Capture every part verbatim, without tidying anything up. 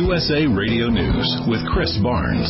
U S A Radio News with Chris Barnes.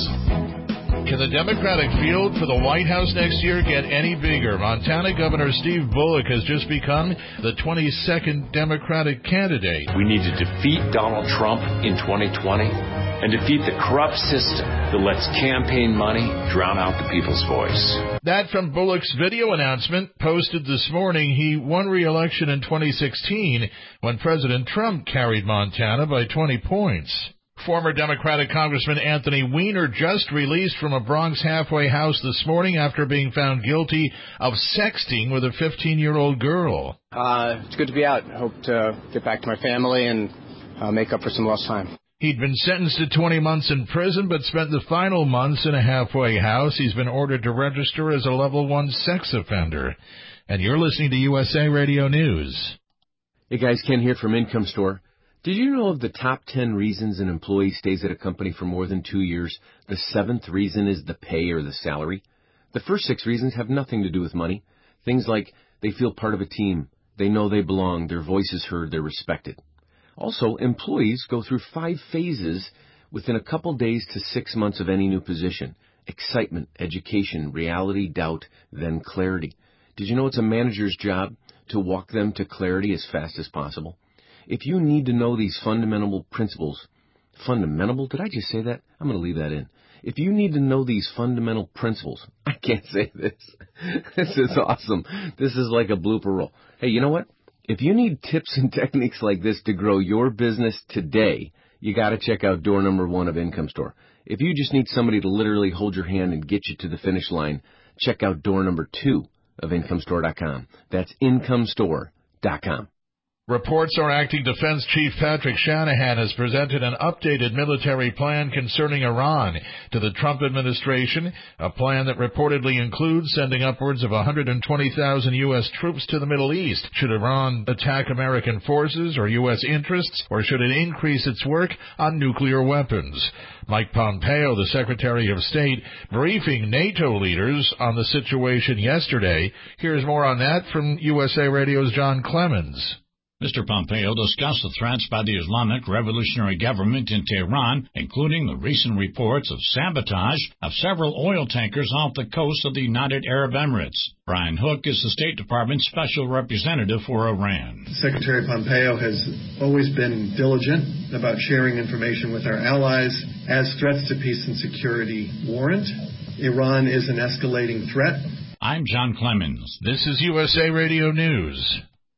Can the Democratic field for the White House next year get any bigger? Montana Governor Steve Bullock has just become the twenty-second Democratic candidate. We need to defeat Donald Trump in twenty twenty and defeat the corrupt system that lets campaign money drown out the people's voice. That from Bullock's video announcement posted this morning. He won re-election in twenty sixteen when President Trump carried Montana by twenty points. Former Democratic Congressman Anthony Weiner just released from a Bronx halfway house this morning after being found guilty of sexting with a fifteen-year-old girl. Uh, it's good to be out. I hope to get back to my family and uh, make up for some lost time. He'd been sentenced to twenty months in prison, but spent the final months in a halfway house. He's been ordered to register as a level one sex offender. And you're listening to U S A Radio News. Hey guys, Ken here from Income Store. Did you know of the top ten reasons an employee stays at a company for more than two years? The seventh reason is the pay or the salary. The first six reasons have nothing to do with money. Things like they feel part of a team, they know they belong, their voice is heard, they're respected. Also, employees go through five phases within a couple days to six months of any new position. Excitement, education, reality, doubt, then clarity. Did you know it's a manager's job to walk them to clarity as fast as possible? If you need to know these fundamental principles, fundamental, did I just say that? I'm going to leave that in. If you need to know these fundamental principles, I can't say this. This is awesome. This is like a blooper roll. Hey, you know what? If you need tips and techniques like this to grow your business today, you got to check out door number one of Income Store. If you just need somebody to literally hold your hand and get you to the finish line, check out door number two of income store dot com. That's income store dot com. Reports are Acting Defense Chief Patrick Shanahan has presented an updated military plan concerning Iran to the Trump administration, a plan that reportedly includes sending upwards of one hundred twenty thousand U S troops to the Middle East. Should Iran attack American forces or U S interests, or should it increase its work on nuclear weapons? Mike Pompeo, the Secretary of State, briefing NATO leaders on the situation yesterday. Here's more on that from U S A Radio's John Clemens. Mister Pompeo discussed the threats by the Islamic Revolutionary Government in Tehran, including the recent reports of sabotage of several oil tankers off the coast of the United Arab Emirates. Brian Hook is the State Department's special representative for Iran. Secretary Pompeo has always been diligent about sharing information with our allies as threats to peace and security warrant. Iran is an escalating threat. I'm John Clemens. This is U S A Radio News.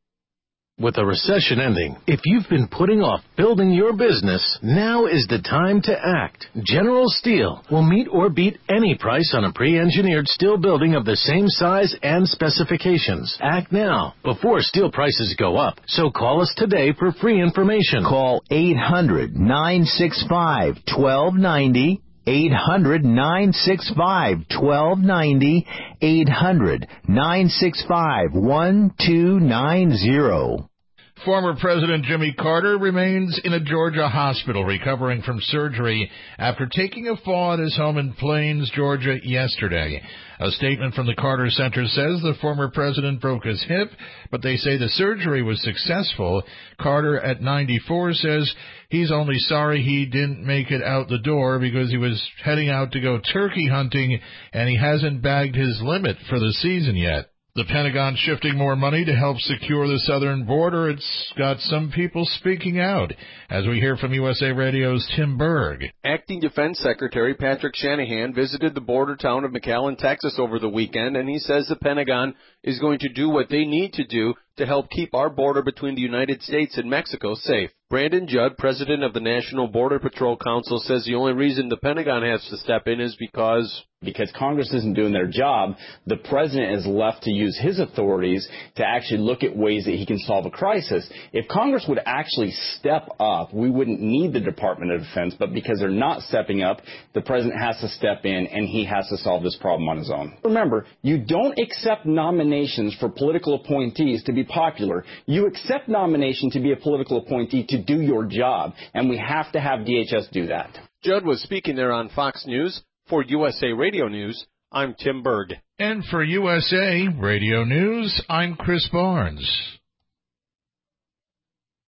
With a recession ending, if you've been putting off building your business, now is the time to act. General Steel will meet or beat any price on a pre-engineered steel building of the same size and specifications. Act now, before steel prices go up. So call us today for free information. Call eight hundred, nine six five, one two nine zero. eight hundred, nine six five, one two nine zero. eight hundred, nine six five, one two nine zero. Former President Jimmy Carter remains in a Georgia hospital recovering from surgery after taking a fall at his home in Plains, Georgia yesterday. A statement from the Carter Center says the former president broke his hip, but they say the surgery was successful. Carter, at ninety-four, says he's only sorry he didn't make it out the door because he was heading out to go turkey hunting and he hasn't bagged his limit for the season yet. The Pentagon shifting more money to help secure the southern border. It's got some people speaking out, as we hear from U S A Radio's Tim Berg. Acting Defense Secretary Patrick Shanahan visited the border town of McAllen, Texas over the weekend, and he says the Pentagon is going to do what they need to do to help keep our border between the United States and Mexico safe. Brandon Judd, president of the National Border Patrol Council, says the only reason the Pentagon has to step in is because... Because Congress isn't doing their job, the president is left to use his authorities to actually look at ways that he can solve a crisis. If Congress would actually step up, we wouldn't need the Department of Defense, but because they're not stepping up, the president has to step in and he has to solve this problem on his own. Remember, you don't accept nominations for political appointees to be popular. You accept nomination to be a political appointee to do your job, and we have to have D H S do that. Judd was speaking there on Fox News. For U S A Radio News, I'm Tim Berg. And for U S A Radio News, I'm Chris Barnes.